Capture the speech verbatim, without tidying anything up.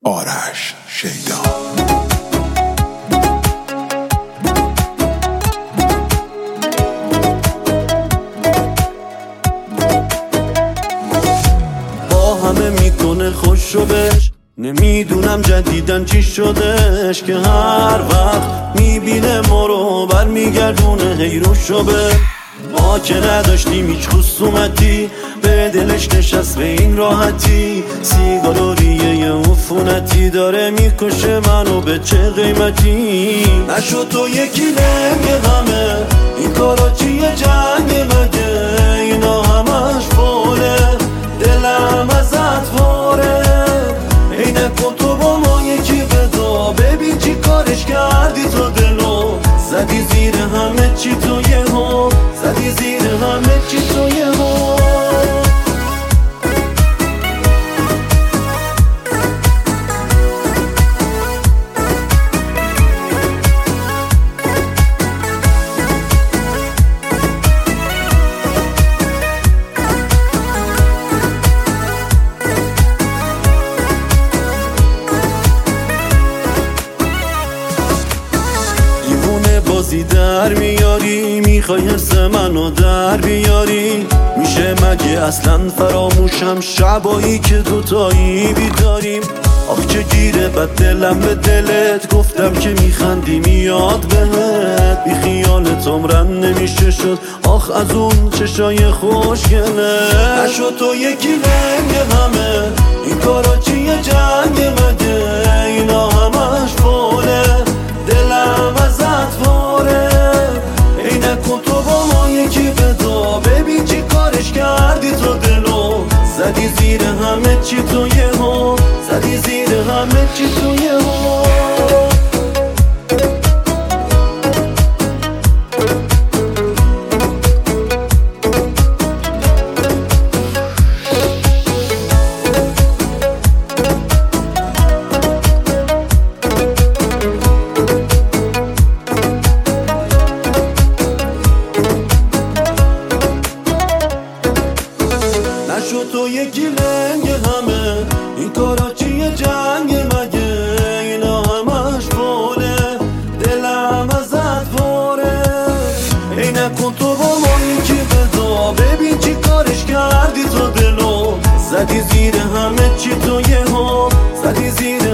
آرش شیدا. با همه میکنه خوشو بش، نمیدونم جدیدن چی شدش که هر وقت میبینه ما رو برمیگردونه هی روشو به ما که نداشتیم هیچ خصومتی، به دلش نشست به این راحتی. سیگاروریه یه عفونتی داره میکشه منو به چه قیمتی. نشد تو یکی لنگ همه این کارا چیه جنگ مگه، اینا همش فوله دلم ازت واره. اینه کن تو با ما یکی بدا، ببین چی کارش کردی تو دلو. زدی زیر همه چی تو یه ها، زدی زیر همه چی تو یه ها. بازی در میاری، میخوای حس منو در بیاری. میشه مگه اصلا فراموشم شبایی که دوتایی بیداریم. آخ چه گیره بد دلم به دلت، گفتم که میخندی میاد بهت. بی خیالت عمرم نمیشه شد، آخ از اون چشای خوشگله. نشد تو یکی لنگ همه این کارا چیه جنگ مگه، اینا همش فوله دلم ازت واره. اینه کن تو با ما یکی بدا، ببین چی کارش کردی تو دلو. زدی زیر همه چی تو یه ها، زدی زیر همه چی تو یه ها. نشد تو یکی لنگ همه این کارا چیه جنگ مگه، اینا همش فوله دلم ازت واره. اینه کن تو با ما یکی بدا، ببین چی کارش کردی تو دلو. زدی زیر همه چی تو یه ها، زدی زیر